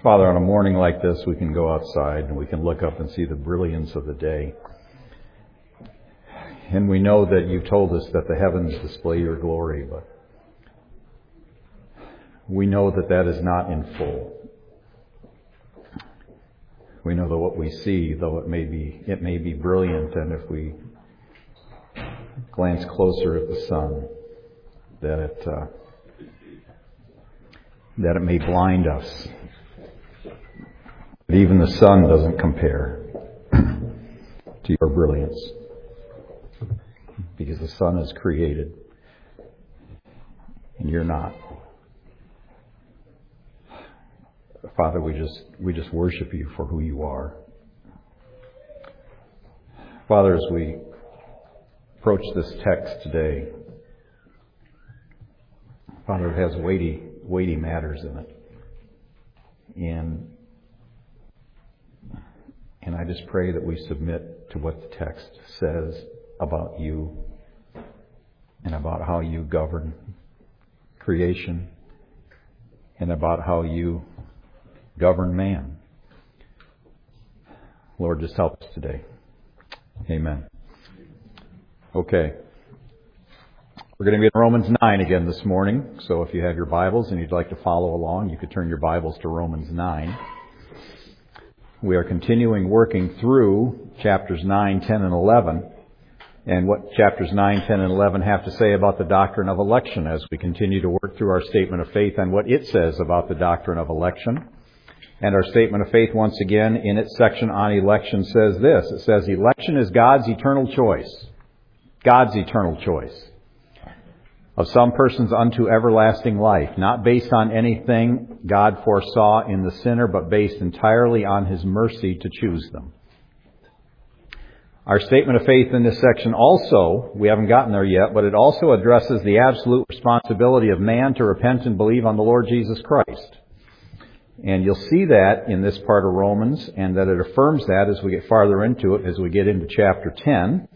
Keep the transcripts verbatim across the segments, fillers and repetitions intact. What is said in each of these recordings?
Father, on a morning like this, we can go outside and we can look up and see the brilliance of the day. And we know that you've told us that the heavens display your glory, but we know that that is not in full. We know that what we see, though it may be, it may be brilliant, and if we glance closer at the sun, that it, uh, that it may blind us. But even the sun doesn't compare to your brilliance, because the sun is created and you're not. Father, we just we just worship you for who you are. Father, as we approach this text today, Father, it has weighty weighty matters in it. And And I just pray that we submit to what the text says about you and about how you govern creation and about how you govern man. Lord, just help us today. Amen. Okay. We're going to be in Romans nine again this morning. So if you have your Bibles and you'd like to follow along, you could turn your Bibles to Romans nine. We are continuing working through chapters nine, ten, and eleven, and what chapters nine, ten, and eleven have to say about the doctrine of election as we continue to work through our statement of faith and what it says about the doctrine of election. And our statement of faith, once again, in its section on election says this. It says, election is God's eternal choice. God's eternal choice of some persons unto everlasting life, not based on anything God foresaw in the sinner, but based entirely on His mercy to choose them. Our statement of faith in this section also, we haven't gotten there yet, but it also addresses the absolute responsibility of man to repent and believe on the Lord Jesus Christ. And you'll see that in this part of Romans, and that it affirms that as we get farther into it, as we get into chapter ten.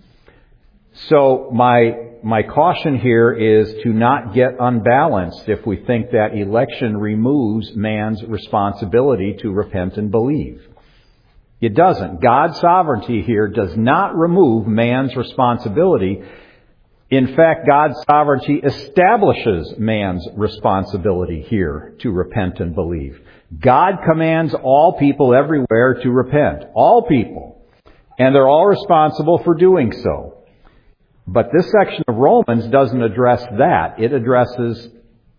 So my my caution here is to not get unbalanced if we think that election removes man's responsibility to repent and believe. It doesn't. God's sovereignty here does not remove man's responsibility. In fact, God's sovereignty establishes man's responsibility here to repent and believe. God commands all people everywhere to repent. All people. And they're all responsible for doing so. But this section of Romans doesn't address that. It addresses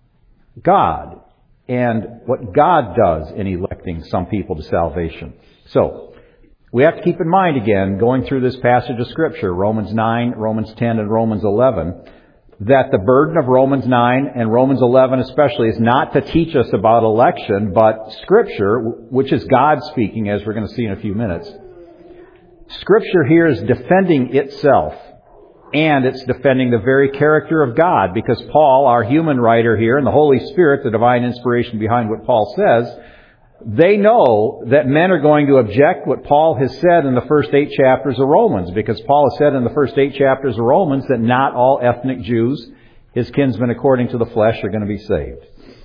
God and what God does in electing some people to salvation. So, we have to keep in mind again, going through this passage of Scripture, Romans nine, Romans ten, and Romans eleven, that the burden of Romans nine and Romans eleven especially is not to teach us about election, but Scripture, which is God speaking, as we're going to see in a few minutes. Scripture here is defending itself. And it's defending the very character of God, because Paul, our human writer here, and the Holy Spirit, the divine inspiration behind what Paul says, they know that men are going to object what Paul has said in the first eight chapters of Romans, because Paul has said in the first eight chapters of Romans that not all ethnic Jews, his kinsmen according to the flesh, are going to be saved.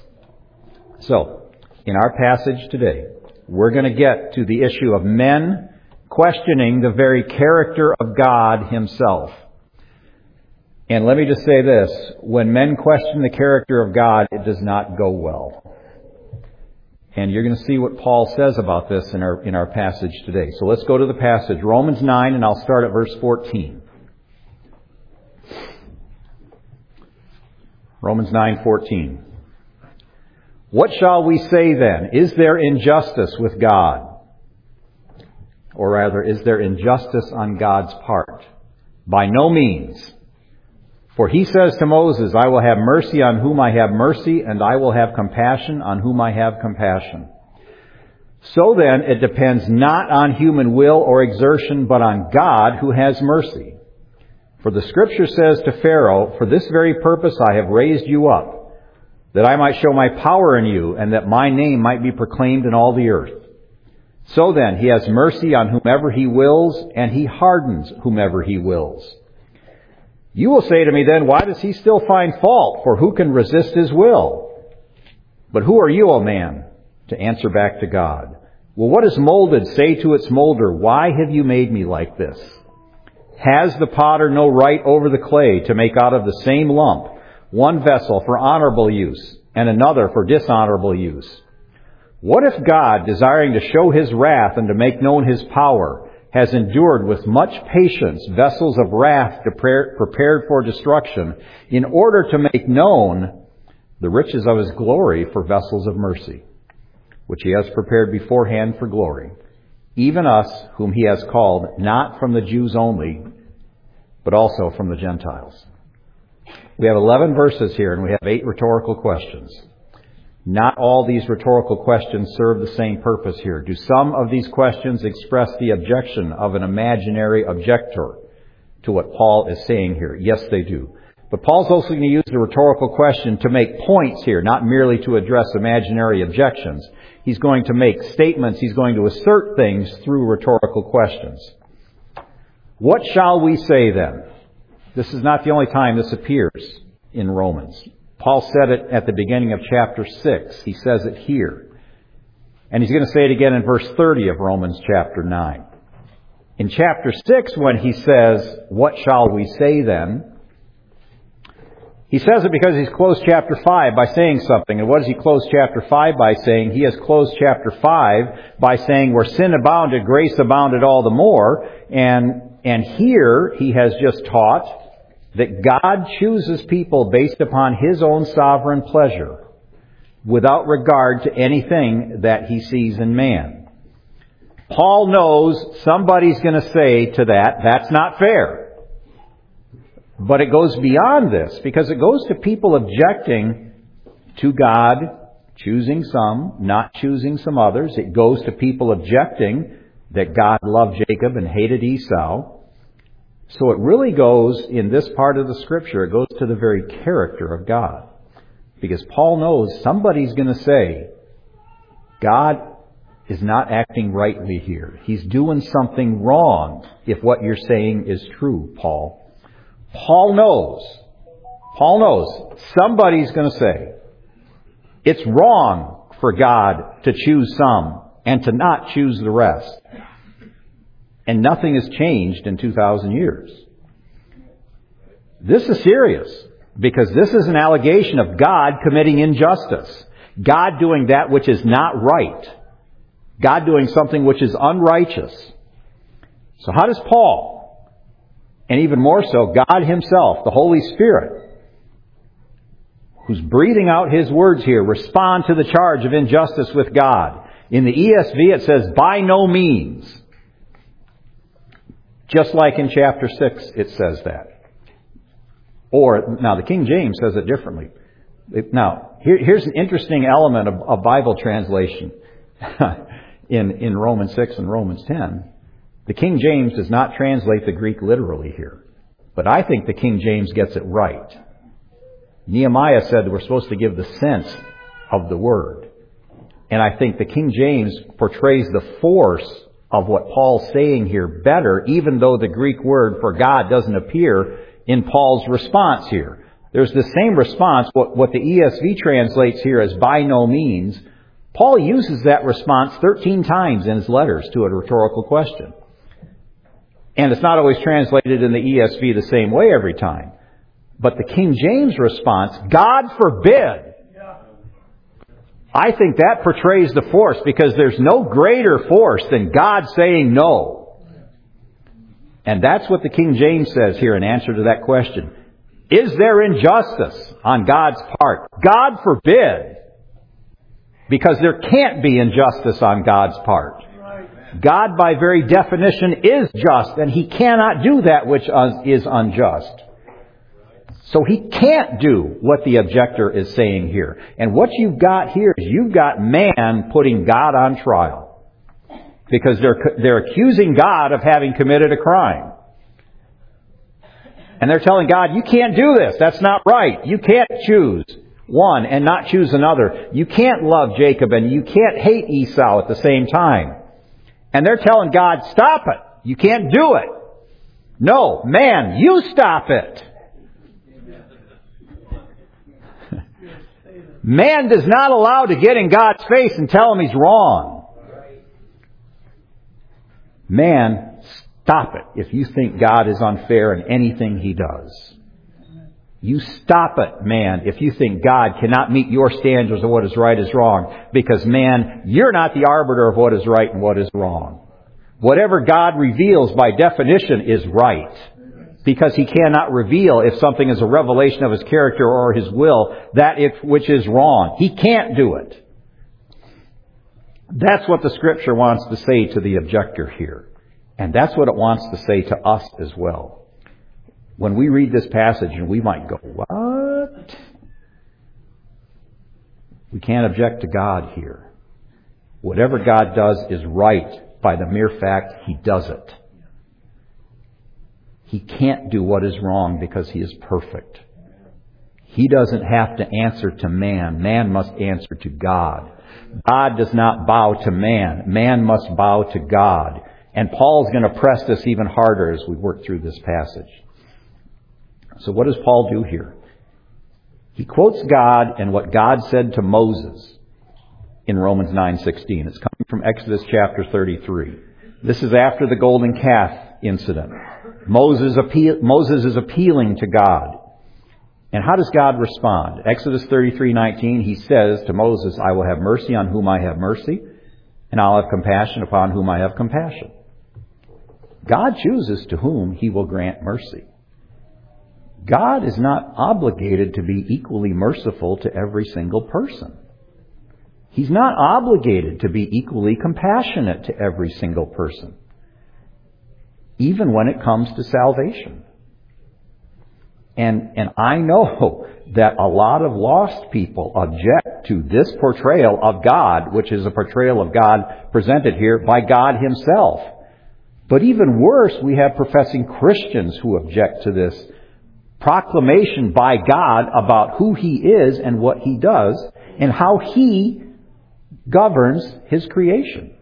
So, in our passage today, we're going to get to the issue of men questioning the very character of God Himself. And let me just say this, when men question the character of God, it does not go well. And you're going to see what Paul says about this in our in our passage today. So let's go to the passage, Romans nine, and I'll start at verse fourteen. Romans nine fourteen. What shall we say then? Is there injustice with God? Or rather, is there injustice on God's part? By no means. For He says to Moses, I will have mercy on whom I have mercy, and I will have compassion on whom I have compassion. So then, it depends not on human will or exertion, but on God who has mercy. For the Scripture says to Pharaoh, for this very purpose I have raised you up, that I might show my power in you, and that my name might be proclaimed in all the earth. So then, He has mercy on whomever He wills, and He hardens whomever He wills. You will say to me then, why does He still find fault? For who can resist His will? But who are you, O man, to answer back to God. Well, what does molded say to its molder? Why have you made me like this? Has the potter no right over the clay to make out of the same lump one vessel for honorable use and another for dishonorable use? What if God, desiring to show His wrath and to make known His power, has endured with much patience vessels of wrath prepared for destruction, in order to make known the riches of His glory for vessels of mercy, which He has prepared beforehand for glory, even us whom He has called, not from the Jews only, but also from the Gentiles. We have eleven verses here, and we have eight rhetorical questions. Not all these rhetorical questions serve the same purpose here. Do some of these questions express the objection of an imaginary objector to what Paul is saying here? Yes, they do. But Paul's also going to use the rhetorical question to make points here, not merely to address imaginary objections. He's going to make statements. He's going to assert things through rhetorical questions. What shall we say then? This is not the only time this appears in Romans. Paul said it at the beginning of chapter six. He says it here. And he's going to say it again in verse thirty of Romans chapter nine. In chapter six, when he says, what shall we say then? He says it because he's closed chapter five by saying something. And what does he close chapter five by saying? He has closed chapter five by saying, where sin abounded, grace abounded all the more. And, and here he has just taught that God chooses people based upon His own sovereign pleasure, without regard to anything that He sees in man. Paul knows somebody's going to say to that, that's not fair. But it goes beyond this, because it goes to people objecting to God choosing some, not choosing some others. It goes to people objecting that God loved Jacob and hated Esau. So it really goes, in this part of the Scripture, it goes to the very character of God. Because Paul knows somebody's going to say, God is not acting rightly here. He's doing something wrong if what you're saying is true, Paul. Paul knows, Paul knows somebody's going to say, it's wrong for God to choose some and to not choose the rest. And nothing has changed in two thousand years. This is serious, because this is an allegation of God committing injustice. God doing that which is not right. God doing something which is unrighteous. So how does Paul, and even more so God Himself, the Holy Spirit, who's breathing out His words here, respond to the charge of injustice with God? In the E S V it says, by no means. Just like in chapter six, it says that. Or, now the King James says it differently. Now, here, here's an interesting element of, of Bible translation in, in Romans six and Romans ten. The King James does not translate the Greek literally here. But I think the King James gets it right. Nehemiah said that we're supposed to give the sense of the word. And I think the King James portrays the force of what Paul's saying here better, even though the Greek word for God doesn't appear in Paul's response here. There's the same response, what, what the E S V translates here as by no means. Paul uses that response thirteen times in his letters to a rhetorical question. And it's not always translated in the E S V the same way every time. But the King James response, God forbid. I think that portrays the force, because there's no greater force than God saying no. And that's what the King James says here in answer to that question. Is there injustice on God's part? God forbid. Because there can't be injustice on God's part. God, by very definition, is just, and He cannot do that which is unjust. So He can't do what the objector is saying here. And what you've got here is you've got man putting God on trial. Because they're, they're accusing God of having committed a crime. And they're telling God, you can't do this. That's not right. You can't choose one and not choose another. You can't love Jacob and you can't hate Esau at the same time. And they're telling God, stop it. You can't do it. No, man, you stop it. Man is not allowed to get in God's face and tell him he's wrong. Man, stop it if you think God is unfair in anything he does. You stop it, man, if you think God cannot meet your standards of what is right is wrong. Because, man, you're not the arbiter of what is right and what is wrong. Whatever God reveals by definition is right. Because He cannot reveal, if something is a revelation of His character or His will, that if, which is wrong. He can't do it. That's what the Scripture wants to say to the objector here. And that's what it wants to say to us as well. When we read this passage, and we might go, what? We can't object to God here. Whatever God does is right by the mere fact He does it. He can't do what is wrong because He is perfect. He doesn't have to answer to man. Man must answer to God. God does not bow to man. Man must bow to God. And Paul's going to press this even harder as we work through this passage. So what does Paul do here? He quotes God and what God said to Moses in Romans nine sixteen. It's coming from Exodus chapter thirty-three. This is after the golden calf incident. Moses, appeal, Moses is appealing to God. And how does God respond? Exodus thirty-three nineteen, He says to Moses, I will have mercy on whom I have mercy, and I'll have compassion upon whom I have compassion. God chooses to whom He will grant mercy. God is not obligated to be equally merciful to every single person. He's not obligated to be equally compassionate to every single person, even when it comes to salvation. And, and I know that a lot of lost people object to this portrayal of God, which is a portrayal of God presented here by God Himself. But even worse, we have professing Christians who object to this proclamation by God about who He is and what He does and how He governs His creation.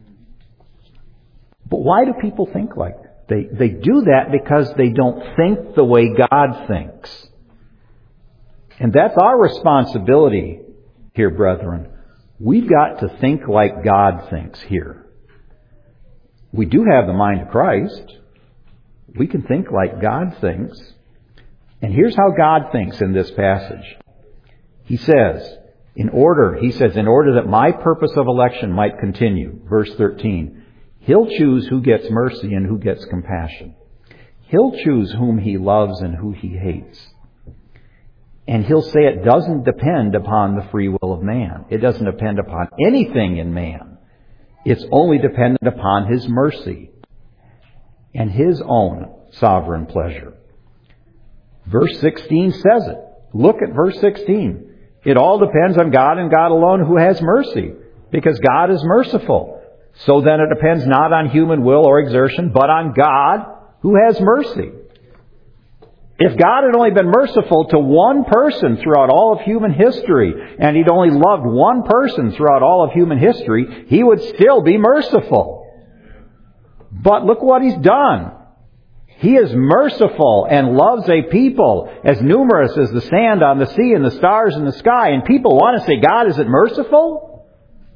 But why do people think like that? They, they do that because they don't think the way God thinks. And that's our responsibility here, brethren. We've got to think like God thinks here. We do have the mind of Christ. We can think like God thinks. And here's how God thinks in this passage. He says, in order, He says, in order that my purpose of election might continue, verse thirteen, He'll choose who gets mercy and who gets compassion. He'll choose whom He loves and who He hates. And He'll say it doesn't depend upon the free will of man. It doesn't depend upon anything in man. It's only dependent upon His mercy and His own sovereign pleasure. Verse sixteen says it. Look at verse sixteen. It all depends on God and God alone who has mercy, because God is merciful. So then it depends not on human will or exertion, but on God who has mercy. If God had only been merciful to one person throughout all of human history, and He'd only loved one person throughout all of human history, He would still be merciful. But look what He's done. He is merciful and loves a people as numerous as the sand on the sea and the stars in the sky. And people want to say, God isn't merciful?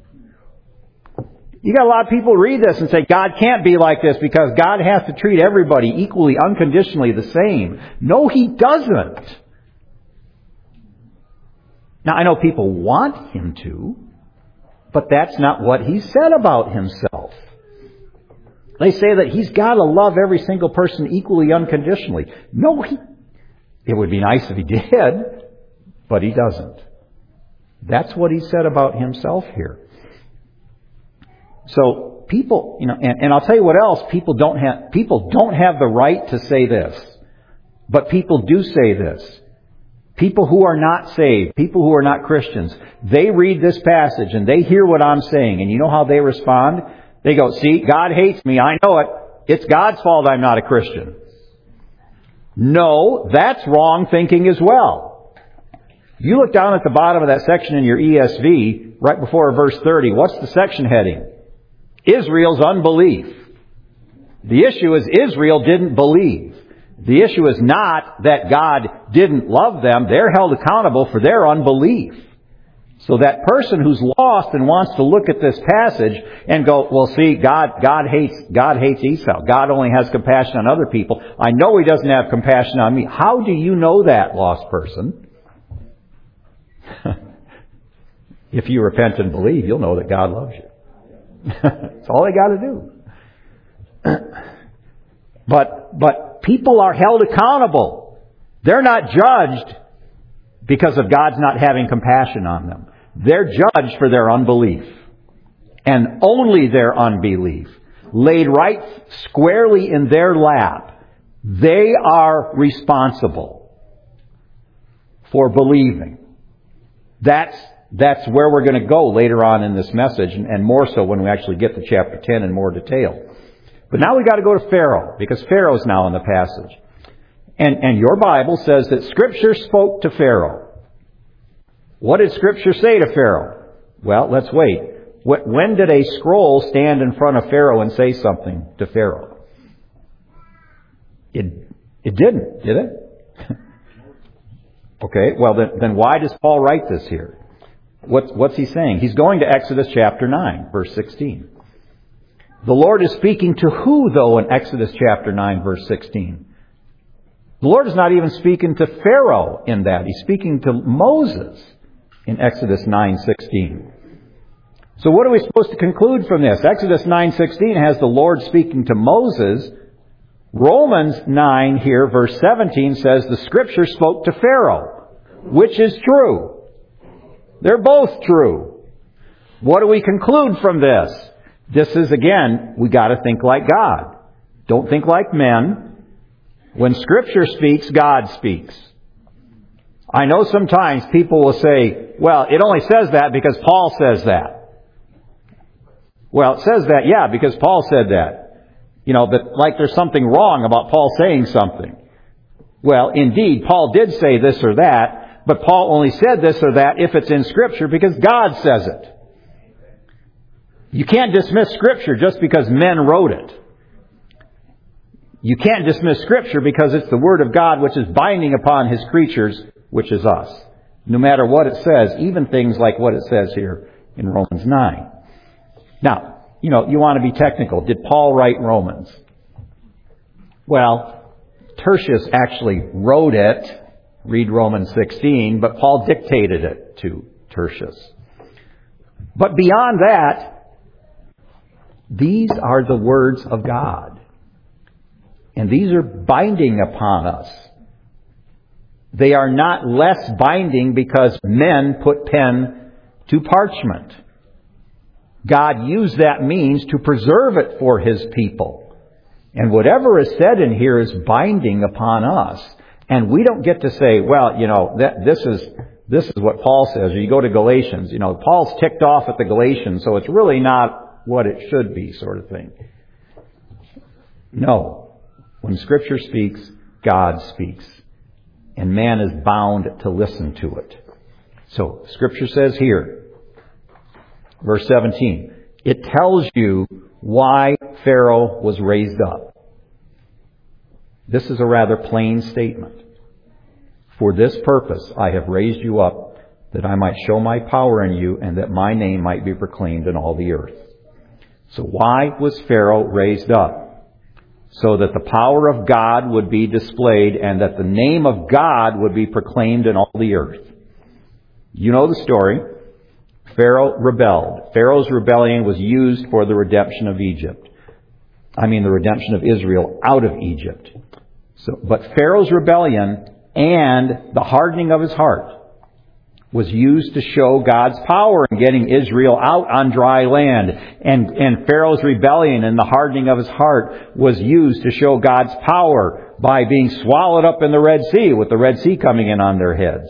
You got a lot of people read this and say, God can't be like this because God has to treat everybody equally, unconditionally the same. No, He doesn't. Now, I know people want Him to, but that's not what He said about Himself. They say that He's got to love every single person equally, unconditionally. No, he, it would be nice if He did, but He doesn't. That's what He said about Himself here. So people, you know, and, and I'll tell you what else, people don't have, people don't have the right to say this, but people do say this. People who are not saved, people who are not Christians, they read this passage and they hear what I'm saying, and you know how they respond? They go, see, God hates me. I know it. It's God's fault I'm not a Christian. No, that's wrong thinking as well. You look down at the bottom of that section in your E S V, right before verse thirty. What's the section heading? Israel's unbelief. The issue is Israel didn't believe. The issue is not that God didn't love them. They're held accountable for their unbelief. So that person who's lost and wants to look at this passage and go, well, see, God, God hates, God hates Esau. God only has compassion on other people. I know He doesn't have compassion on me. How do you know that, lost person? If you repent and believe, you'll know that God loves you. That's all they got to do. But, but people are held accountable. They're not judged because of God's not having compassion on them. They're judged for their unbelief. And only their unbelief, laid right squarely in their lap, they are responsible for believing. That's, that's where we're going to go later on in this message, and, and more so when we actually get to chapter ten in more detail. But now we've got to go to Pharaoh, because Pharaoh's now in the passage. And, and your Bible says that Scripture spoke to Pharaoh. What did Scripture say to Pharaoh? Well, let's wait. When did a scroll stand in front of Pharaoh and say something to Pharaoh? It, it didn't, did it? Okay, well then, then why does Paul write this here? What's, what's he saying? He's going to Exodus chapter nine, verse sixteen. The Lord is speaking to who, though, in Exodus chapter nine, verse sixteen? The Lord is not even speaking to Pharaoh in that. He's speaking to Moses in Exodus nine sixteen. So what are we supposed to conclude from this? Exodus nine sixteen has the Lord speaking to Moses. Romans nine here, verse seventeen, says the Scripture spoke to Pharaoh. Which is true? They're both true. What do we conclude from this? This is, again, we got to think like God. Don't think like men. When Scripture speaks, God speaks. I know sometimes people will say, well, it only says that because Paul says that. Well, it says that, yeah, because Paul said that. You know, but like there's something wrong about Paul saying something. Well, indeed, Paul did say this or that, but Paul only said this or that if it's in Scripture because God says it. You can't dismiss Scripture just because men wrote it. You can't dismiss Scripture because it's the Word of God which is binding upon His creatures, which is us. No matter what it says, even things like what it says here in Romans nine. Now, you know, you want to be technical. Did Paul write Romans? Well, Tertius actually wrote it. Read Romans sixteen, but Paul dictated it to Tertius. But beyond that, these are the words of God. And these are binding upon us. They are not less binding because men put pen to parchment. God used that means to preserve it for His people. And whatever is said in here is binding upon us. And we don't get to say, well, you know, that this is this is what Paul says. Or you go to Galatians, you know, Paul's ticked off at the Galatians, so it's really not what it should be, sort of thing. No. When Scripture speaks, God speaks. And man is bound to listen to it. So, Scripture says here, verse seventeen, it tells you why Pharaoh was raised up. This is a rather plain statement. For this purpose I have raised you up, that I might show my power in you, and that my name might be proclaimed in all the earth. So why was Pharaoh raised up? So that the power of God would be displayed and that the name of God would be proclaimed in all the earth. You know the story. Pharaoh rebelled. Pharaoh's rebellion was used for the redemption of Egypt. I mean the redemption of Israel out of Egypt. So, but Pharaoh's rebellion and the hardening of his heart was used to show God's power in getting Israel out on dry land. And, and Pharaoh's rebellion and the hardening of his heart was used to show God's power by being swallowed up in the Red Sea, with the Red Sea coming in on their heads.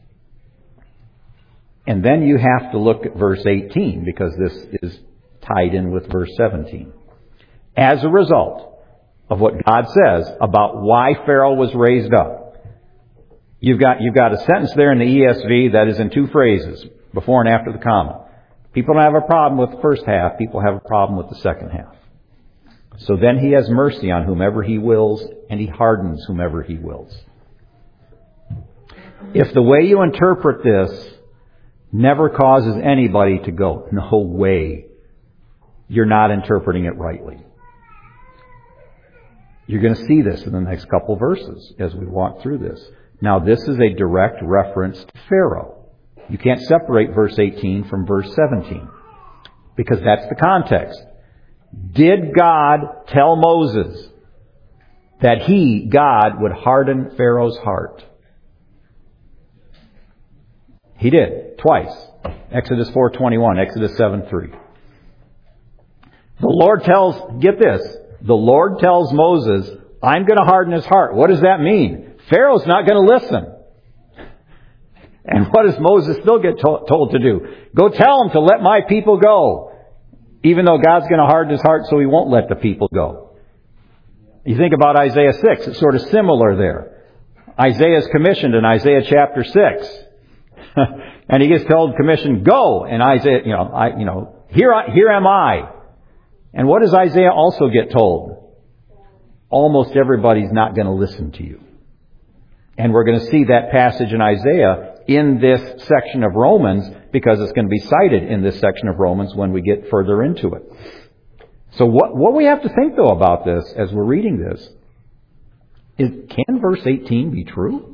And then you have to look at verse eighteen, because this is tied in with verse seventeen. As a result of what God says about why Pharaoh was raised up, You've got, you've got a sentence there in the E S V that is in two phrases, before and after the comma. People don't have a problem with the first half. People have a problem with the second half. So then He has mercy on whomever He wills, and He hardens whomever He wills. If the way you interpret this never causes anybody to go, no way, you're not interpreting it rightly. You're going to see this in the next couple verses as we walk through this. Now, this is a direct reference to Pharaoh. You can't separate verse eighteen from verse seventeen, because that's the context. Did God tell Moses that he, God, would harden Pharaoh's heart? He did, twice. Exodus four twenty-one, Exodus seven three. The Lord tells, get this, the Lord tells Moses, I'm going to harden his heart. What does that mean? Pharaoh's not going to listen. And what does Moses still get to- told to do? Go tell him to let my people go. Even though God's going to harden his heart so he won't let the people go. You think about Isaiah six, it's sort of similar there. Isaiah's commissioned in Isaiah chapter six. And he gets told, commissioned, go. And Isaiah, you know, I, you know, here, I, here am I. And what does Isaiah also get told? Almost everybody's not going to listen to you. And we're going to see that passage in Isaiah in this section of Romans, because it's going to be cited in this section of Romans when we get further into it. So what, what we have to think, though, about this as we're reading this is, can verse eighteen be true?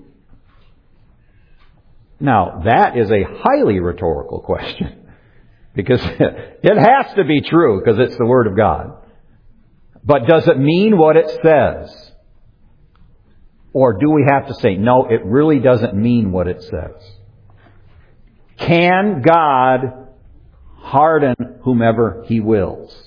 Now, that is a highly rhetorical question, because it has to be true because it's the Word of God. But does it mean what it says? Or do we have to say, no, it really doesn't mean what it says? Can God harden whomever He wills?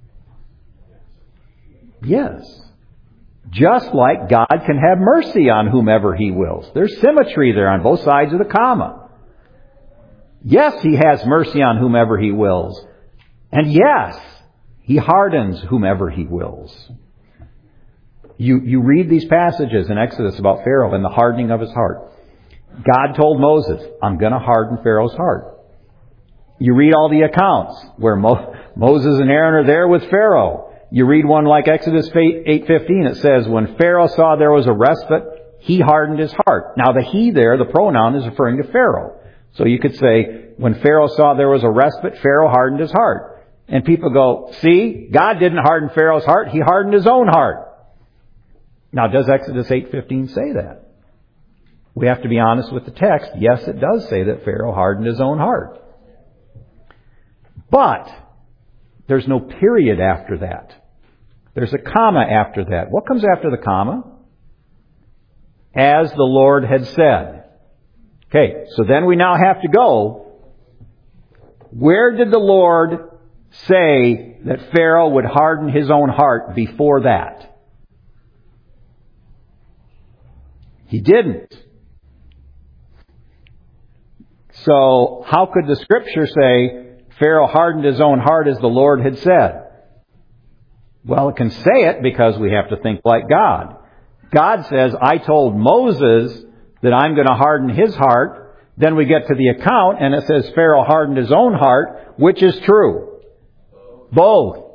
Yes. Just like God can have mercy on whomever He wills. There's symmetry there on both sides of the comma. Yes, He has mercy on whomever He wills. And yes, He hardens whomever He wills. You, you read these passages in Exodus about Pharaoh and the hardening of his heart. God told Moses, I'm going to harden Pharaoh's heart. You read all the accounts where Mo- Moses and Aaron are there with Pharaoh. You read one like Exodus eight fifteen. It says, when Pharaoh saw there was a respite, he hardened his heart. Now the he there, the pronoun, is referring to Pharaoh. So you could say, when Pharaoh saw there was a respite, Pharaoh hardened his heart. And people go, see, God didn't harden Pharaoh's heart, He hardened His own heart. Now, does Exodus eight fifteen say that? We have to be honest with the text. Yes, it does say that Pharaoh hardened his own heart. But there's no period after that. There's a comma after that. What comes after the comma? As the Lord had said. Okay, so then we now have to go. Where did the Lord say that Pharaoh would harden his own heart before that? He didn't. So how could the Scripture say Pharaoh hardened his own heart as the Lord had said? Well, it can say it because we have to think like God. God says, I told Moses that I'm going to harden his heart. Then we get to the account and it says Pharaoh hardened his own heart. Which is true? Both.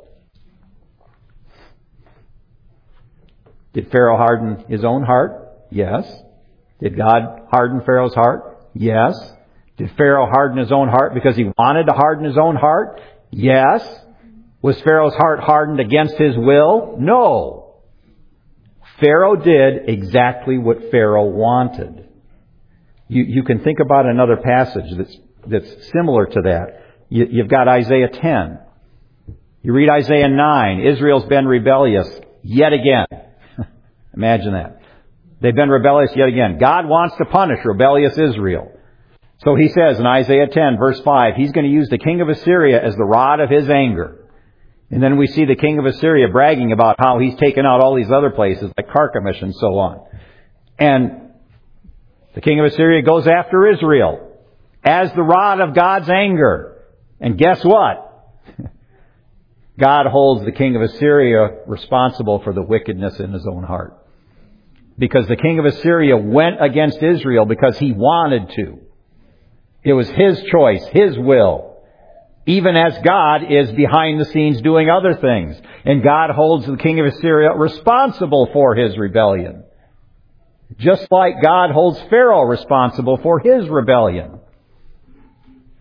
Did Pharaoh harden his own heart? Yes. Did God harden Pharaoh's heart? Yes. Did Pharaoh harden his own heart because he wanted to harden his own heart? Yes. Was Pharaoh's heart hardened against his will? No. Pharaoh did exactly what Pharaoh wanted. You, you can think about another passage that's, that's similar to that. You, you've got Isaiah ten. You read Isaiah nine. Israel's been rebellious yet again. Imagine that. They've been rebellious yet again. God wants to punish rebellious Israel. So He says in Isaiah ten, verse five, He's going to use the king of Assyria as the rod of His anger. And then we see the king of Assyria bragging about how he's taken out all these other places like Carchemish and so on. And the king of Assyria goes after Israel as the rod of God's anger. And guess what? God holds the king of Assyria responsible for the wickedness in his own heart. Because the king of Assyria went against Israel because he wanted to. It was his choice, his will. Even as God is behind the scenes doing other things. And God holds the king of Assyria responsible for his rebellion. Just like God holds Pharaoh responsible for his rebellion.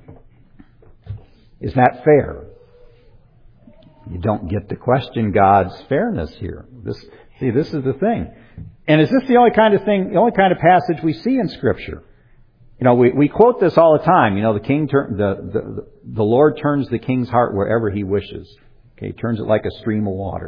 Is that fair? You don't get to question God's fairness here. This, see, this is the thing. And is this the only kind of thing, the only kind of passage we see in Scripture? You know, we, we quote this all the time. You know, the king, turn, the, the, the Lord turns the king's heart wherever He wishes. Okay, He turns it like a stream of water.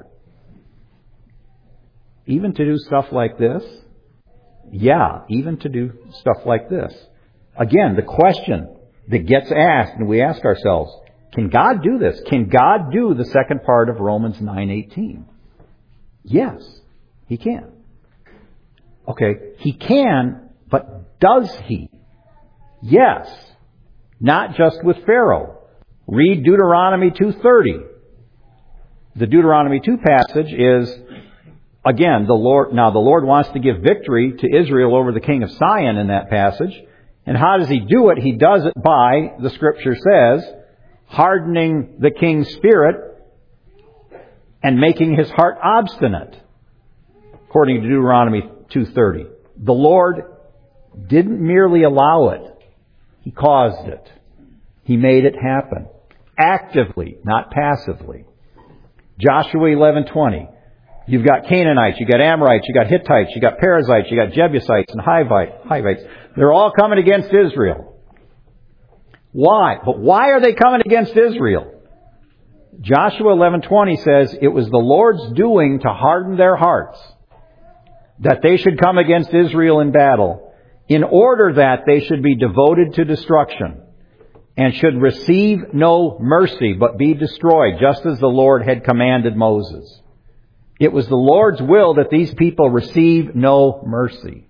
Even to do stuff like this? Yeah, even to do stuff like this. Again, the question that gets asked, and we ask ourselves, can God do this? Can God do the second part of Romans nine eighteen? Yes, He can. Okay, He can, but does He? Yes. Not just with Pharaoh. Read Deuteronomy two thirty. The Deuteronomy two passage is, again, the Lord, now the Lord wants to give victory to Israel over the king of Sion in that passage. And how does He do it? He does it by, the Scripture says, hardening the king's spirit and making his heart obstinate, according to Deuteronomy two thirty. The Lord didn't merely allow it. He caused it. He made it happen. Actively, not passively. Joshua eleven twenty. You've got Canaanites, you've got Amorites, you've got Hittites, you've got Perizzites, you've got Jebusites and Hivites. They're all coming against Israel. Why? But why are they coming against Israel? Joshua eleven twenty says it was the Lord's doing to harden their hearts, that they should come against Israel in battle, in order that they should be devoted to destruction, and should receive no mercy, but be destroyed, just as the Lord had commanded Moses. It was the Lord's will that these people receive no mercy.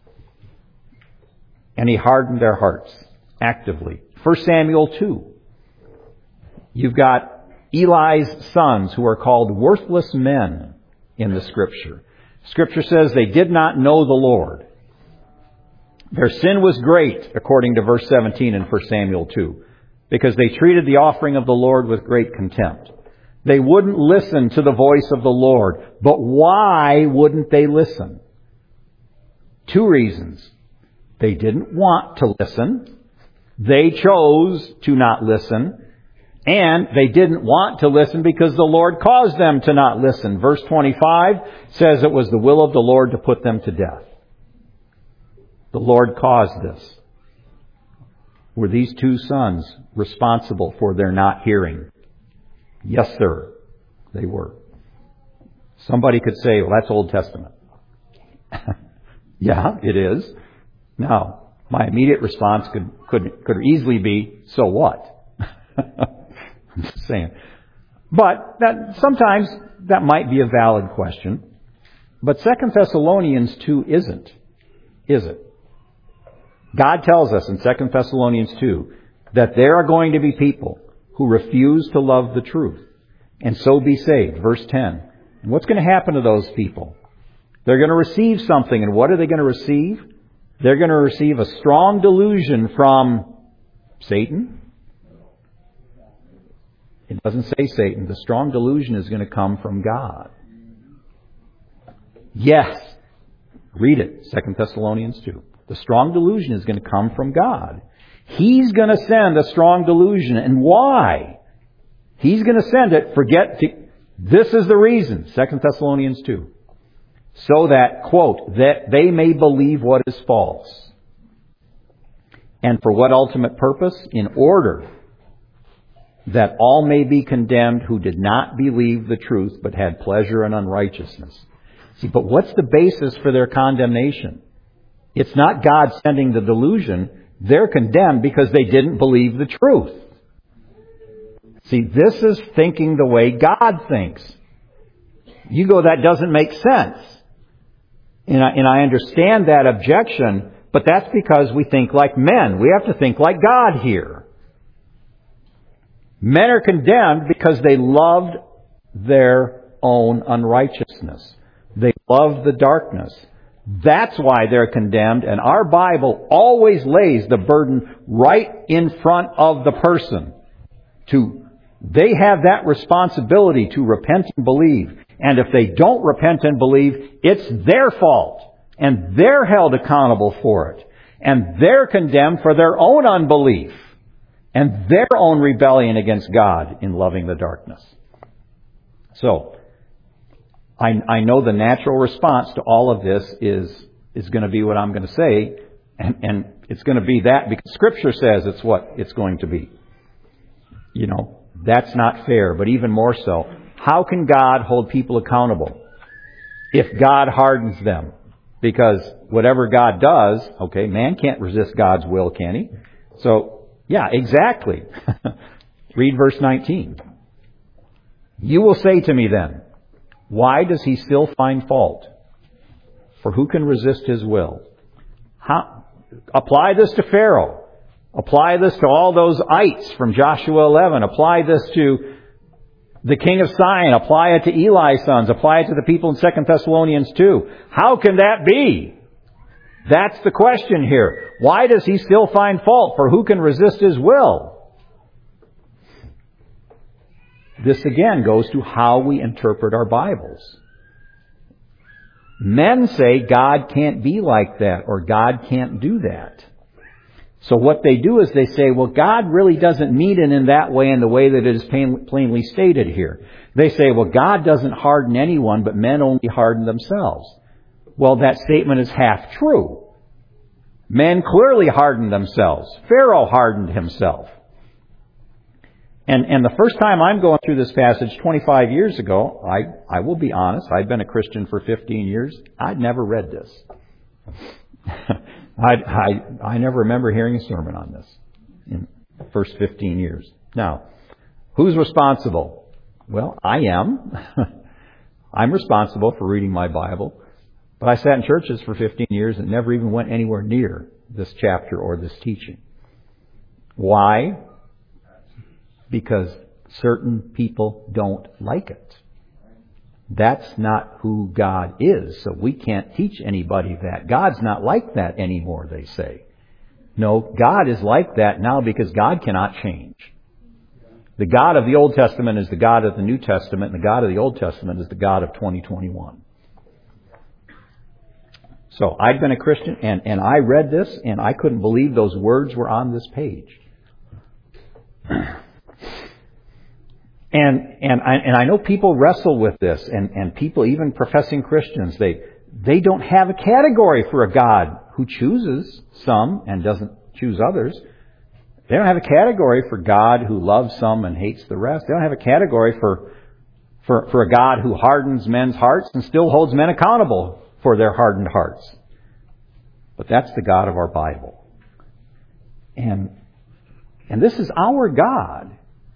And He hardened their hearts actively. First Samuel two. You've got Eli's sons who are called worthless men in the Scripture. Scripture says they did not know the Lord. Their sin was great, according to verse seventeen in First Samuel two, because they treated the offering of the Lord with great contempt. They wouldn't listen to the voice of the Lord. But why wouldn't they listen? Two reasons. They didn't want to listen. They chose to not listen. And they didn't want to listen because the Lord caused them to not listen. Verse twenty-five says it was the will of the Lord to put them to death. The Lord caused this. Were these two sons responsible for their not hearing? Yes, sir, they were. Somebody could say, well, that's Old Testament. Yeah, it is. Now, my immediate response could, could, could easily be, so what? I'm just saying. But that, sometimes that might be a valid question. But Second Thessalonians two isn't. Is it? God tells us in Second Thessalonians two that there are going to be people who refuse to love the truth and so be saved. Verse ten. And what's going to happen to those people? They're going to receive something. And what are they going to receive? They're going to receive a strong delusion from Satan. It doesn't say Satan. The strong delusion is going to come from God. Yes. Read it. Second Thessalonians two. The strong delusion is going to come from God. He's going to send a strong delusion. And why? He's going to send it. Forget. To, this is the reason. Second Thessalonians two. So that, quote, that they may believe what is false. And for what ultimate purpose? In order that all may be condemned who did not believe the truth but had pleasure in unrighteousness. See, but what's the basis for their condemnation? It's not God sending the delusion. They're condemned because they didn't believe the truth. See, this is thinking the way God thinks. You go, that doesn't make sense. And I, and I understand that objection, but that's because we think like men. We have to think like God here. Men are condemned because they loved their own unrighteousness. They loved the darkness. That's why they're condemned, and our Bible always lays the burden right in front of the person. To, they have that responsibility to repent and believe. And if they don't repent and believe, it's their fault. And they're held accountable for it. And they're condemned for their own unbelief. and their own rebellion against God in loving the darkness. So, I, I know the natural response to all of this is, is going to be what I'm going to say, and, and it's going to be that because Scripture says it's what it's going to be. You know, that's not fair, but even more so, how can God hold people accountable if God hardens them? Because whatever God does, okay, man can't resist God's will, can he? So, yeah, exactly. Read verse nineteen. You will say to me then, why does he still find fault? For who can resist his will? How? Apply this to Pharaoh. Apply this to all those ites from Joshua eleven. Apply this to the king of Sion. Apply it to Eli's sons. Apply it to the people in Second Thessalonians two. How can that be? That's the question here. Why does he still find fault? For who can resist his will? This again goes to how we interpret our Bibles. Men say God can't be like that or God can't do that. So what they do is they say, well, God really doesn't mean it in that way, in the way that it is plain, plainly stated here. They say, well, God doesn't harden anyone, but men only harden themselves. Well, that statement is half true. Men clearly hardened themselves. Pharaoh hardened himself. And, and the first time I'm going through this passage twenty-five years ago, I, I will be honest, I'd been a Christian for fifteen years. I'd never read this. I, I, I never remember hearing a sermon on this in the first fifteen years. Now, who's responsible? Well, I am. I'm responsible for reading my Bible. But I sat in churches for fifteen years and never even went anywhere near this chapter or this teaching. Why? Because certain people don't like it. That's not who God is, so we can't teach anybody that. God's not like that anymore, they say. No, God is like that now because God cannot change. The God of the Old Testament is the God of the New Testament, and the God of the Old Testament is the God of twenty twenty-one. So, I'd been a Christian, and, and I read this, and I couldn't believe those words were on this page. And and I, and I know people wrestle with this, and, and people, even professing Christians, they they don't have a category for a God who chooses some and doesn't choose others. They don't have a category for God who loves some and hates the rest. They don't have a category for for, for a God who hardens men's hearts and still holds men accountable for their hardened hearts. But that's the God of our Bible. And and this is our God.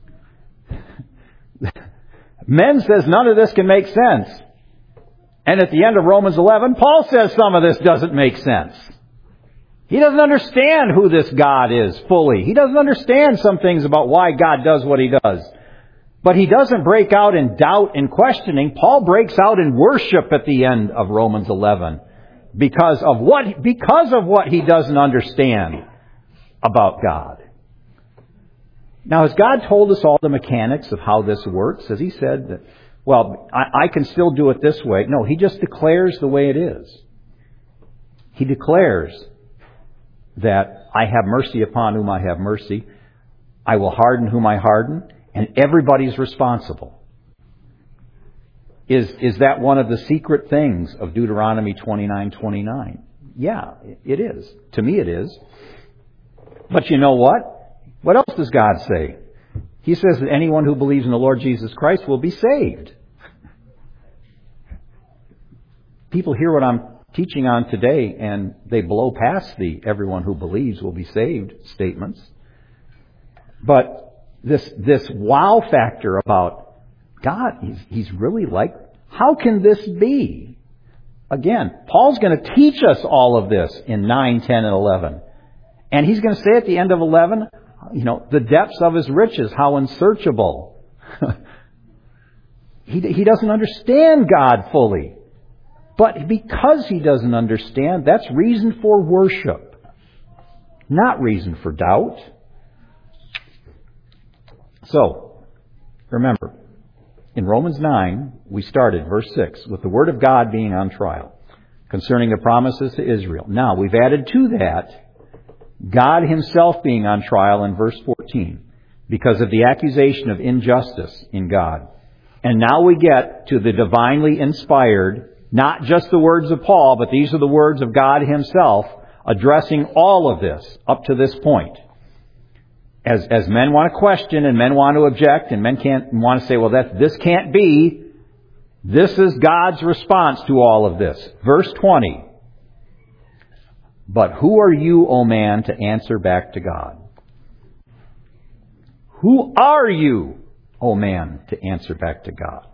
Men says none of this can make sense. And at the end of Romans eleven, Paul says some of this doesn't make sense. He doesn't understand who this God is fully. He doesn't understand some things about why God does what He does. But he doesn't break out in doubt and questioning. Paul breaks out in worship at the end of Romans eleven because of what, because of what he doesn't understand about God. Now, has God told us all the mechanics of how this works? Has He said that, well, I, I can still do it this way? No, He just declares the way it is. He declares that I have mercy upon whom I have mercy. I will harden whom I harden. And everybody's responsible. Is, is that one of the secret things of Deuteronomy twenty-nine twenty-nine? Yeah, it is. To me it is. But you know what? What else does God say? He says that anyone who believes in the Lord Jesus Christ will be saved. People hear what I'm teaching on today and they blow past the everyone who believes will be saved statements. But this this wow factor about God, he's, he's really like, how can this be? Again, Paul's going to teach us all of this in nine, ten, and eleven. And he's going to say at the end of eleven, you know, the depths of His riches, how unsearchable. he, he doesn't understand God fully. But because he doesn't understand, that's reason for worship, not reason for doubt. So, remember, in Romans nine, we started, verse six, with the Word of God being on trial concerning the promises to Israel. Now, we've added to that God himself being on trial in verse fourteen because of the accusation of injustice in God. And now we get to the divinely inspired, not just the words of Paul, but these are the words of God himself addressing all of this up to this point. As, as men want to question and men want to object and men can't want to say, well, that this can't be. This is God's response to all of this. Verse twenty. But who are you, O man, to answer back to God? Who are you, O man, to answer back to God?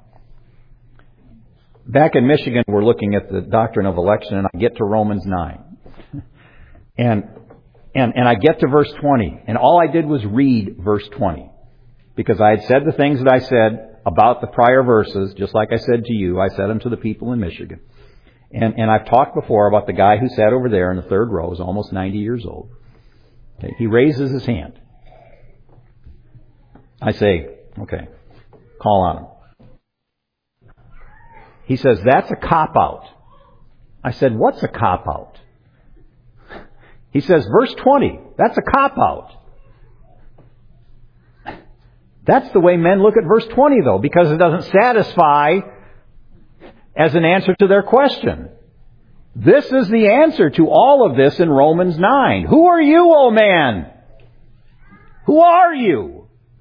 Back in Michigan, we're looking at the doctrine of election, and I get to Romans nine. And, and, and I get to verse twenty, and all I did was read verse twenty. Because I had said the things that I said about the prior verses, just like I said to you, I said them to the people in Michigan. And, and I've talked before about the guy who sat over there in the third row, is almost ninety years old. Okay, he raises his hand. I say, okay, call on him. He says, that's a cop-out. I said, what's a cop-out? He says, verse twenty, that's a cop-out. That's the way men look at verse twenty, though, because it doesn't satisfy as an answer to their question. This is the answer to all of this in Romans nine. Who are you, O man? Who are you?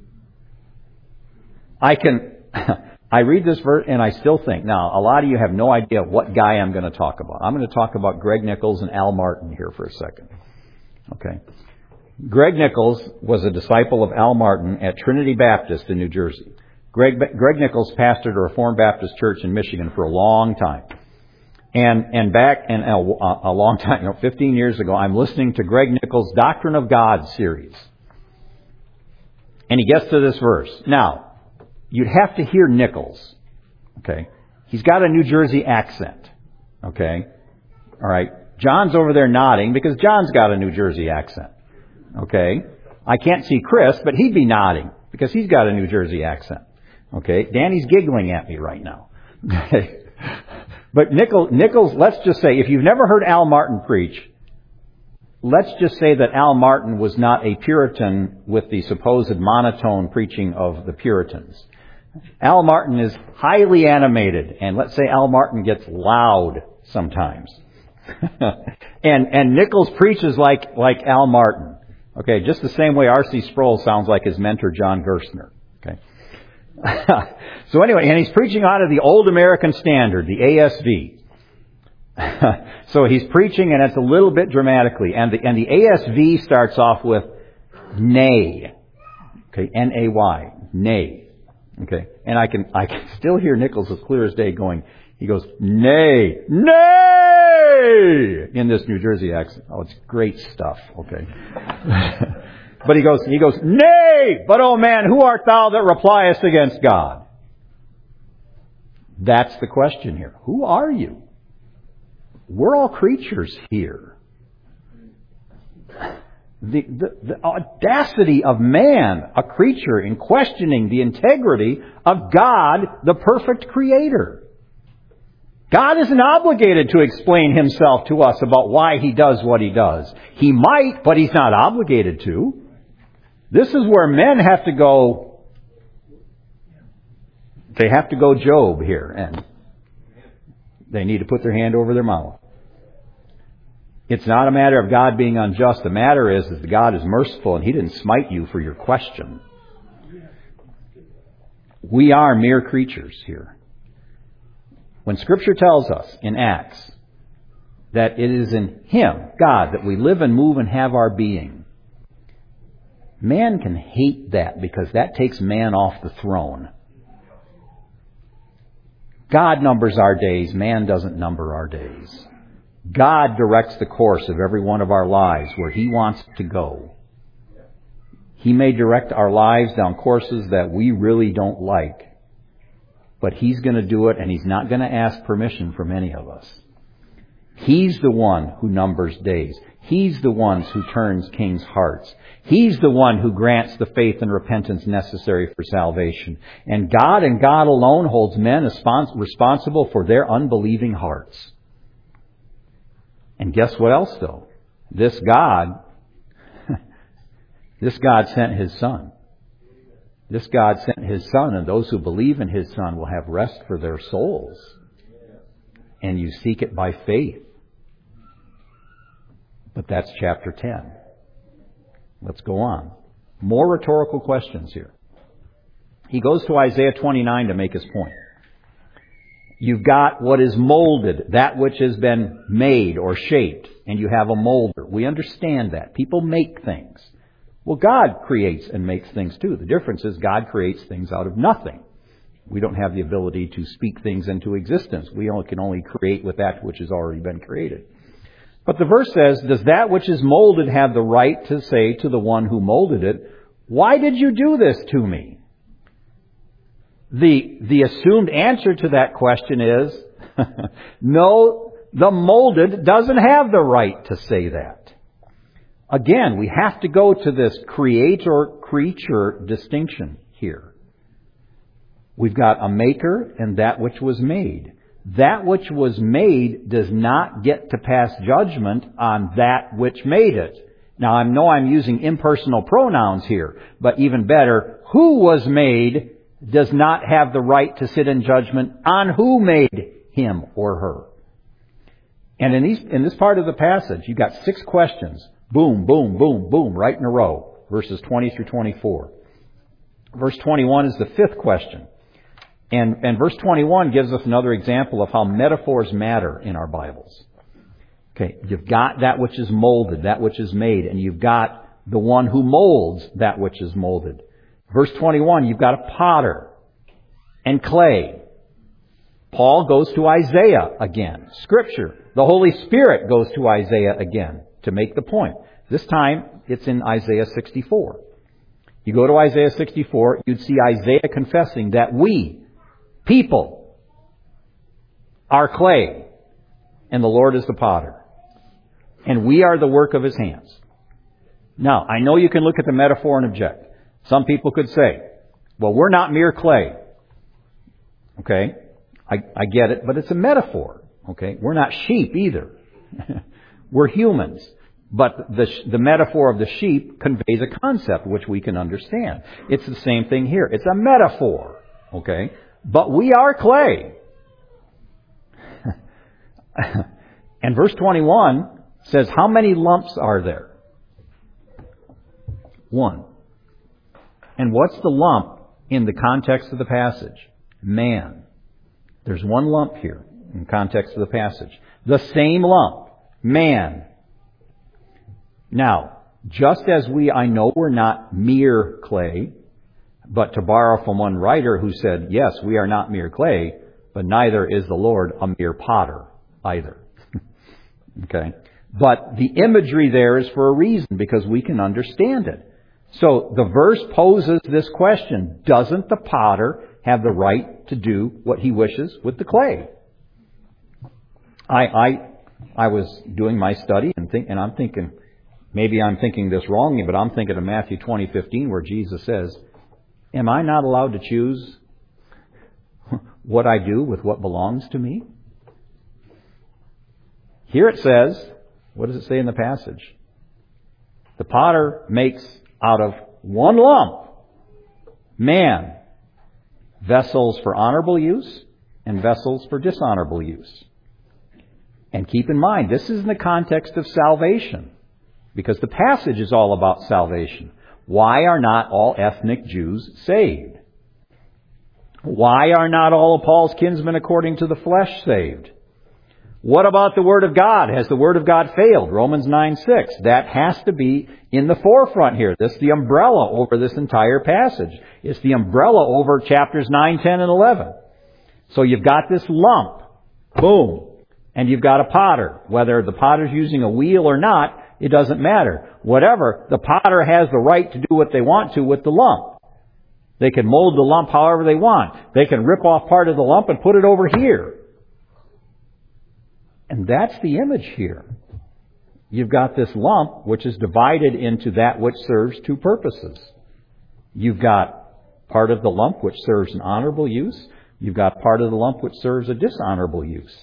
I can, I read this verse and I still think, now, a lot of you have no idea what guy I'm going to talk about. I'm going to talk about Greg Nichols and Al Martin here for a second. Okay. Greg Nichols was a disciple of Al Martin at Trinity Baptist in New Jersey. Greg, Greg Nichols pastored a Reformed Baptist church in Michigan for a long time. And, and back in a, a long time, you know, fifteen years ago, I'm listening to Greg Nichols' Doctrine of God series. And he gets to this verse. Now, you'd have to hear Nichols. Okay. He's got a New Jersey accent. Okay. All right. John's over there nodding because John's got a New Jersey accent. Okay. I can't see Chris, but he'd be nodding because he's got a New Jersey accent. Okay. Danny's giggling at me right now. Okay. But Nichols, Nichols, let's just say, if you've never heard Al Martin preach, let's just say that Al Martin was not a Puritan with the supposed monotone preaching of the Puritans. Al Martin is highly animated, and let's say Al Martin gets loud sometimes. and and Nichols preaches like like Al Martin. Okay, just the same way R C Sproul sounds like his mentor John Gerstner. Okay. So anyway, and he's preaching out of the Old American Standard, the A S V. So he's preaching, and it's a little bit dramatically, and the and the A S V starts off with nay. Okay, N A Y, nay. Okay, and I can I can still hear Nichols as clear as day going. He goes, nay, nay, in this New Jersey accent. Oh, it's great stuff. Okay. But he goes, he goes, nay, but oh man, who art thou that repliest against God? That's the question here. Who are you? We're all creatures here. The, the, the audacity of man, a creature, in questioning the integrity of God, the perfect creator. God isn't obligated to explain himself to us about why he does what he does. He might, but he's not obligated to. This is where men have to go, they have to go Job here, and they need to put their hand over their mouth. It's not a matter of God being unjust. The matter is, is that God is merciful, and he didn't smite you for your question. We are mere creatures here. When Scripture tells us in Acts that it is in him, God, that we live and move and have our being, man can hate that because that takes man off the throne. God numbers our days. Man doesn't number our days. God directs the course of every one of our lives where he wants to go. He may direct our lives down courses that we really don't like. But he's going to do it, and he's not going to ask permission from any of us. He's the one who numbers days. He's the one who turns kings' hearts. He's the one who grants the faith and repentance necessary for salvation. And God and God alone holds men responsible for their unbelieving hearts. And guess what else, though? This God This God sent His Son. This God sent His Son, and those who believe in His Son will have rest for their souls. And you seek it by faith. But that's chapter ten. Let's go on. More rhetorical questions here. He goes to Isaiah twenty-nine to make his point. You've got what is molded, that which has been made or shaped, and you have a molder. We understand that. People make things. Well, God creates and makes things too. The difference is God creates things out of nothing. We don't have the ability to speak things into existence. We only can only create with that which has already been created. But the verse says, does that which is molded have the right to say to the one who molded it, why did you do this to me? The, the assumed answer to that question is, no, the molded doesn't have the right to say that. Again, we have to go to this creator-creature distinction here. We've got a maker and that which was made. That which was made does not get to pass judgment on that which made it. Now, I know I'm using impersonal pronouns here, but even better, who was made does not have the right to sit in judgment on who made him or her. And in these, in this part of the passage, you've got six questions. Boom, boom, boom, boom, right in a row. Verses twenty through twenty-four. Verse twenty-one is the fifth question. And, and verse twenty-one gives us another example of how metaphors matter in our Bibles. Okay, you've got that which is molded, that which is made, and you've got the one who molds that which is molded. Verse twenty-one, you've got a potter and clay. Paul goes to Isaiah again. Scripture, the Holy Spirit goes to Isaiah again to make the point. This time, it's in Isaiah sixty-four. You go to Isaiah sixty-four, you'd see Isaiah confessing that we, people, are clay, and the Lord is the potter. And we are the work of His hands. Now, I know you can look at the metaphor and object. Some people could say, well, we're not mere clay. Okay? I, I get it, but it's a metaphor. Okay? We're not sheep either. We're humans. But the, the metaphor of the sheep conveys a concept which we can understand. It's the same thing here. It's a metaphor. Okay? But we are clay. And verse twenty-one says, how many lumps are there? One. And what's the lump in the context of the passage? Man. There's one lump here in context of the passage. The same lump. Man. Now, just as we, I know we're not mere clay, but to borrow from one writer who said, yes, we are not mere clay, but neither is the Lord a mere potter either. Okay? But the imagery there is for a reason, because we can understand it. So the verse poses this question, doesn't the potter have the right to do what he wishes with the clay? I I I was doing my study and think and I'm thinking, maybe I'm thinking this wrongly, but I'm thinking of Matthew twenty fifteen where Jesus says, am I not allowed to choose what I do with what belongs to me? Here it says, what does it say in the passage? The potter makes out of one lump, man, vessels for honorable use and vessels for dishonorable use. And keep in mind, this is in the context of salvation, because the passage is all about salvation. Why are not all ethnic Jews saved? Why are not all of Paul's kinsmen according to the flesh saved? What about the Word of God? Has the Word of God failed? Romans nine six. That has to be in the forefront here. This is the umbrella over this entire passage. It's the umbrella over chapters nine, ten, and eleven. So you've got this lump. Boom. And you've got a potter. Whether the potter's using a wheel or not, it doesn't matter. Whatever, the potter has the right to do what they want to with the lump. They can mold the lump however they want. They can rip off part of the lump and put it over here. And that's the image here. You've got this lump which is divided into that which serves two purposes. You've got part of the lump which serves an honorable use. You've got part of the lump which serves a dishonorable use.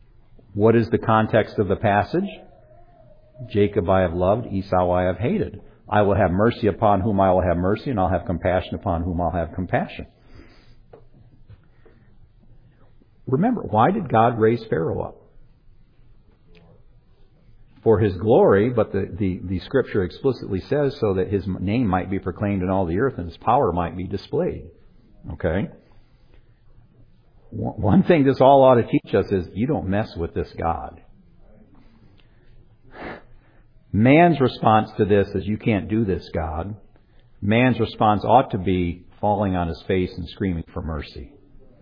What is the context of the passage? Jacob I have loved, Esau I have hated. I will have mercy upon whom I will have mercy, and I'll have compassion upon whom I'll have compassion. Remember, why did God raise Pharaoh up? For his glory, but the, the, the Scripture explicitly says so that his name might be proclaimed in all the earth and his power might be displayed. Okay? One thing this all ought to teach us is you don't mess with this God. Man's response to this is, you can't do this, God. Man's response ought to be falling on his face and screaming for mercy.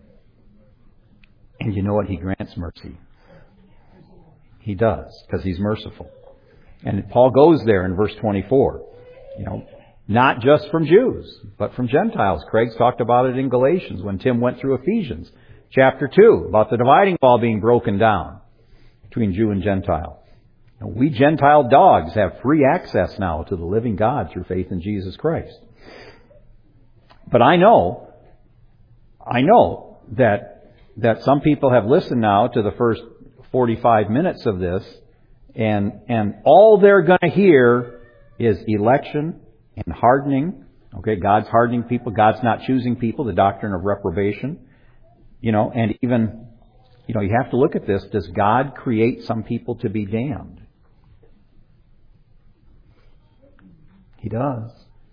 And you know what? He grants mercy. He does, because He's merciful. And Paul goes there in verse twenty-four. You know, not just from Jews, but from Gentiles. Craig's talked about it in Galatians when Tim went through Ephesians chapter two, about the dividing wall being broken down between Jew and Gentile. Now, we Gentile dogs have free access now to the living God through faith in Jesus Christ. But I know, I know that that some people have listened now to the first forty-five minutes of this, and and all they're going to hear is election and hardening. Okay, God's hardening people. God's not choosing people. The doctrine of reprobation. You know, and even, you know, you have to look at this. Does God create some people to be damned? He does.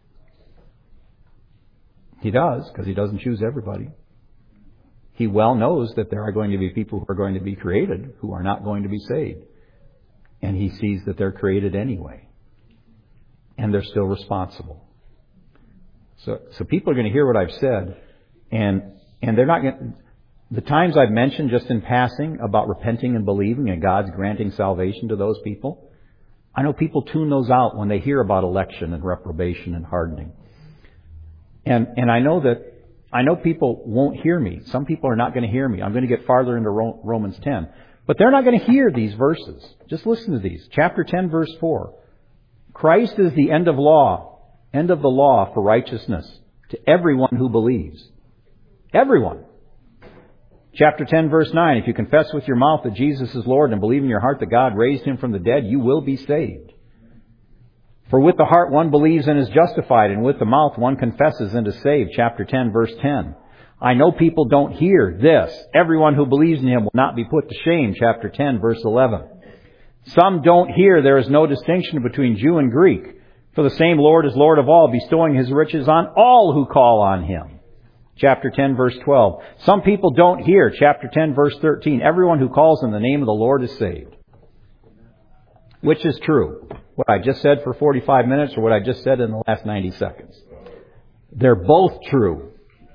He does, because He doesn't choose everybody. He well knows that there are going to be people who are going to be created who are not going to be saved. And He sees that they're created anyway. And they're still responsible. So so people are going to hear what I've said, and and they're not going. The times I've mentioned just in passing about repenting and believing and God's granting salvation to those people, I know people tune those out when they hear about election and reprobation and hardening. And and I know that I know people won't hear me. Some people are not going to hear me. I'm going to get farther into Romans ten. But they're not going to hear these verses. Just listen to these. Chapter ten, verse four. Christ is the end of law, end of the law for righteousness to everyone who believes. Everyone. Chapter ten, verse nine. If you confess with your mouth that Jesus is Lord and believe in your heart that God raised Him from the dead, you will be saved. For with the heart one believes and is justified, and with the mouth one confesses and is saved. Chapter ten, verse ten. I know people don't hear this. Everyone who believes in Him will not be put to shame. Chapter ten, verse eleven. Some don't hear there is no distinction between Jew and Greek. For the same Lord is Lord of all, bestowing His riches on all who call on Him. Chapter ten, verse twelve. Some people don't hear. Chapter ten, verse thirteen. Everyone who calls on the name of the Lord is saved. Which is true? What I just said for forty-five minutes or what I just said in the last ninety seconds? They're both true.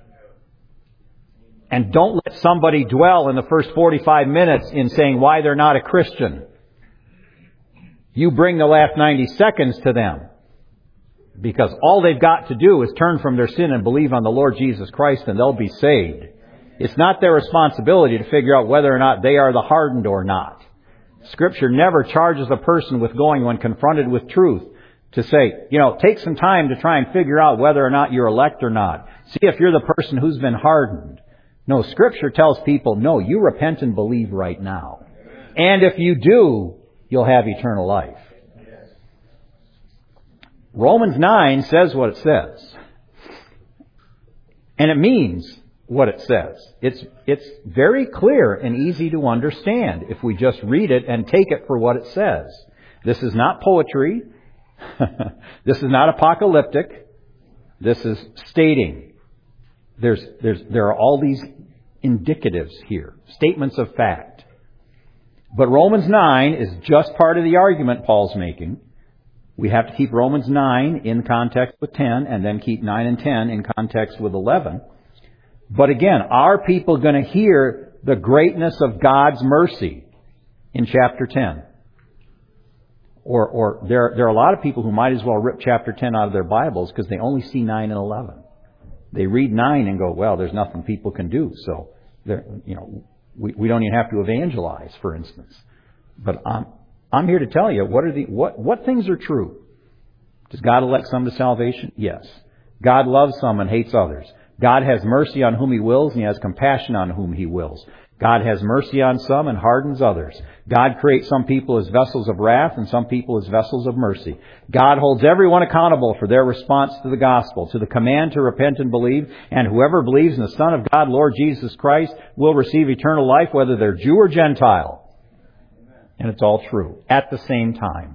And don't let somebody dwell in the first forty-five minutes in saying why they're not a Christian. You bring the last ninety seconds to them. Because all they've got to do is turn from their sin and believe on the Lord Jesus Christ, and they'll be saved. It's not their responsibility to figure out whether or not they are the hardened or not. Scripture never charges a person with going, when confronted with truth, to say, you know, take some time to try and figure out whether or not you're elect or not. See if you're the person who's been hardened. No, Scripture tells people, no, you repent and believe right now. And if you do, you'll have eternal life. Romans nine says what it says. And it means what it says. It's it's very clear and easy to understand if we just read it and take it for what it says. This is not poetry. This is not apocalyptic. This is stating. There's there's there are all these indicatives here, statements of fact. But Romans nine is just part of the argument Paul's making. We have to keep Romans nine in context with ten, and then keep nine and ten in context with eleven. But again, are people going to hear the greatness of God's mercy in chapter ten? Or, or there, there are a lot of people who might as well rip chapter ten out of their Bibles because they only see nine and eleven. They read nine and go, well, there's nothing people can do. So, you know, we, we don't even have to evangelize, for instance. But I'm, I'm here to tell you, what are the what, what things are true? Does God elect some to salvation? Yes. God loves some and hates others. God has mercy on whom He wills, and He has compassion on whom He wills. God has mercy on some and hardens others. God creates some people as vessels of wrath and some people as vessels of mercy. God holds everyone accountable for their response to the gospel, to the command to repent and believe, and whoever believes in the Son of God, Lord Jesus Christ, will receive eternal life, whether they're Jew or Gentile. And it's all true at the same time.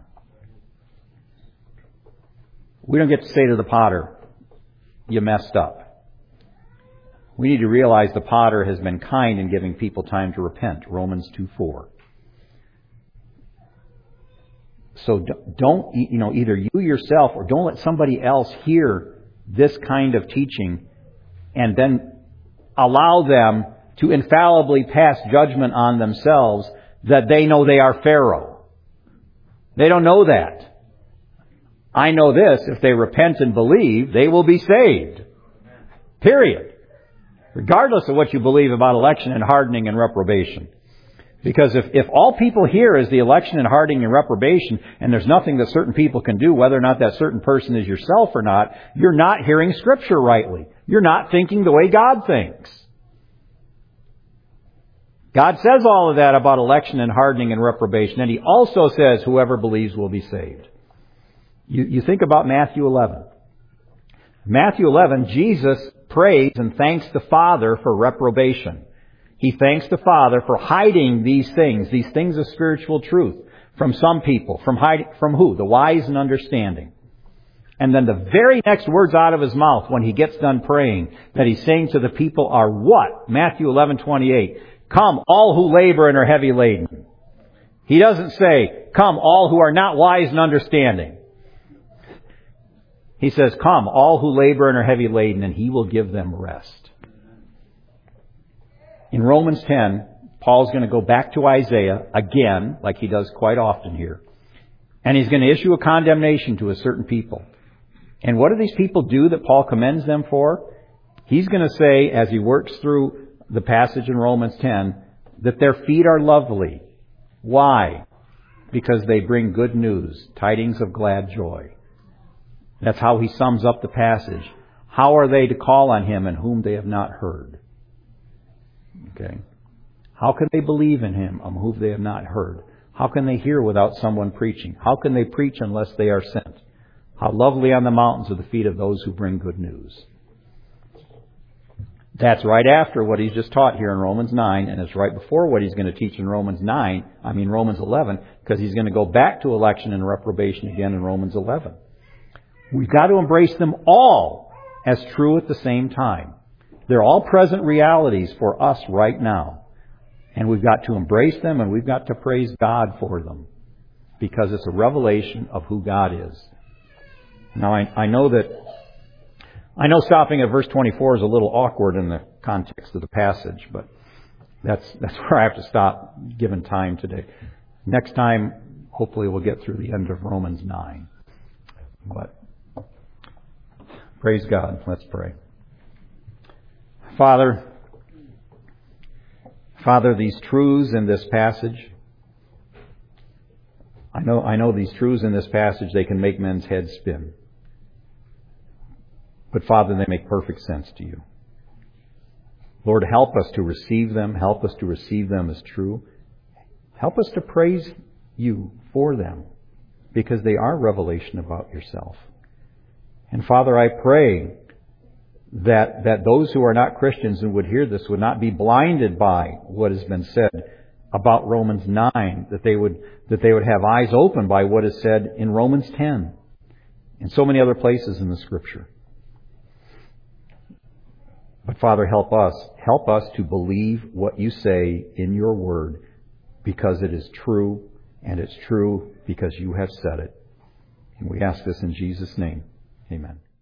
We don't get to say to the potter, you messed up. We need to realize the potter has been kind in giving people time to repent. Romans two four. So don't, you know, either you yourself or don't let somebody else hear this kind of teaching and then allow them to infallibly pass judgment on themselves that they know they are Pharaoh. They don't know that. I know this, if they repent and believe, they will be saved. Period. Regardless of what you believe about election and hardening and reprobation. Because if, if all people hear is the election and hardening and reprobation, and there's nothing that certain people can do, whether or not that certain person is yourself or not, you're not hearing Scripture rightly. You're not thinking the way God thinks. God says all of that about election and hardening and reprobation, and He also says whoever believes will be saved. You, you think about Matthew eleven. Matthew eleven, Jesus prays and thanks the Father for reprobation. He thanks the Father for hiding these things, these things of spiritual truth, from some people. From hiding, from who? The wise and understanding. And then the very next words out of His mouth when He gets done praying that He's saying to the people are what? Matthew eleven twenty-eight. Come, all who labor and are heavy laden. He doesn't say, come, all who are not wise and understanding. He says, come, all who labor and are heavy laden, and He will give them rest. In Romans ten, Paul's going to go back to Isaiah again, like he does quite often here. And he's going to issue a condemnation to a certain people. And what do these people do that Paul commends them for? He's going to say, as he works through the passage in Romans ten, that their feet are lovely. Why? Because they bring good news, tidings of glad joy. That's how he sums up the passage. How are they to call on Him in whom they have not heard? Okay. How can they believe in Him on whom they have not heard? How can they hear without someone preaching? How can they preach unless they are sent? How lovely on the mountains are the feet of those who bring good news. That's right after what he's just taught here in Romans nine, and it's right before what he's going to teach in Romans nine, I mean Romans eleven, because he's going to go back to election and reprobation again in Romans eleven. We've got to embrace them all as true at the same time. They're all present realities for us right now. And we've got to embrace them, and we've got to praise God for them. Because it's a revelation of who God is. Now, I, I know that, I know stopping at verse twenty-four is a little awkward in the context of the passage, but that's, that's where I have to stop given time today. Next time, hopefully we'll get through the end of Romans nine. But, praise God. Let's pray. Father, Father, these truths in this passage, I know, I know these truths in this passage, they can make men's heads spin. But Father, they make perfect sense to You. Lord, help us to receive them. Help us to receive them as true. Help us to praise You for them, because they are revelation about Yourself. And Father, I pray that that those who are not Christians and would hear this would not be blinded by what has been said about Romans nine, that they would that they would have eyes open by what is said in Romans ten and so many other places in the Scripture. But Father, help us. Help us to believe what You say in Your Word, because it is true, and it's true because You have said it. And we ask this in Jesus' name. Amen.